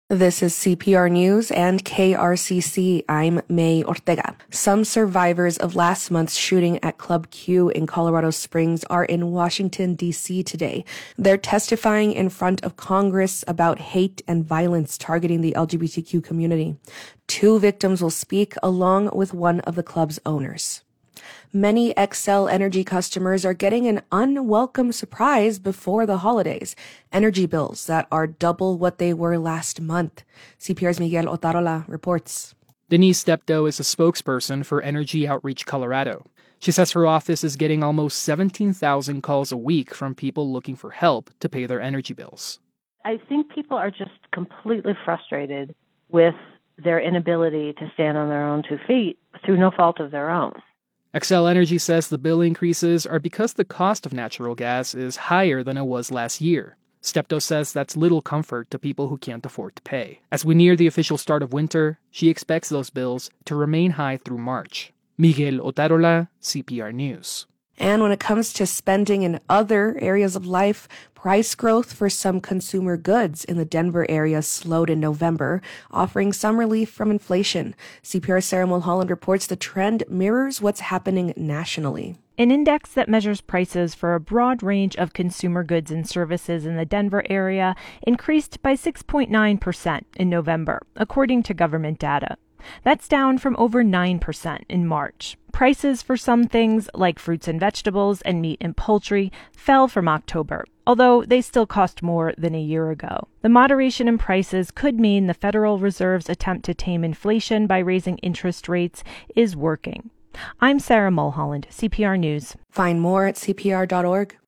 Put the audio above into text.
This is CPR News and KRCC. I'm May Ortega. Some survivors of last month's shooting at Club Q in Colorado Springs are in Washington, D.C. today. They're testifying in front of Congress about hate and violence targeting the LGBTQ community. 2 victims will speak along with one of the club's owners. Many Xcel Energy customers are getting an unwelcome surprise before the holidays. Energy bills that are double what they were last month. CPR's Miguel Otarola reports. Denise Steptoe is a spokesperson for Energy Outreach Colorado. She says her office is getting almost 17,000 calls a week from people looking for help to pay their energy bills. I think people are just completely frustrated with their inability to stand on their own 2 feet through no fault of their own. Xcel Energy says the bill increases are because the cost of natural gas is higher than it was last year. Steptoe says that's little comfort to people who can't afford to pay. As we near the official start of winter, she expects those bills to remain high through March. Miguel Otarola, CPR News. And when it comes to spending in other areas of life, price growth for some consumer goods in the Denver area slowed in November, offering some relief from inflation. CPR's Sarah Mulholland reports the trend mirrors what's happening nationally. An index that measures prices for a broad range of consumer goods and services in the Denver area increased by 6.9% in November, according to government data. That's down from over 9% in March. Prices for some things, like fruits and vegetables and meat and poultry, fell from October, although they still cost more than a year ago. The moderation in prices could mean the Federal Reserve's attempt to tame inflation by raising interest rates is working. I'm Sarah Mulholland, CPR News. Find more at cpr.org.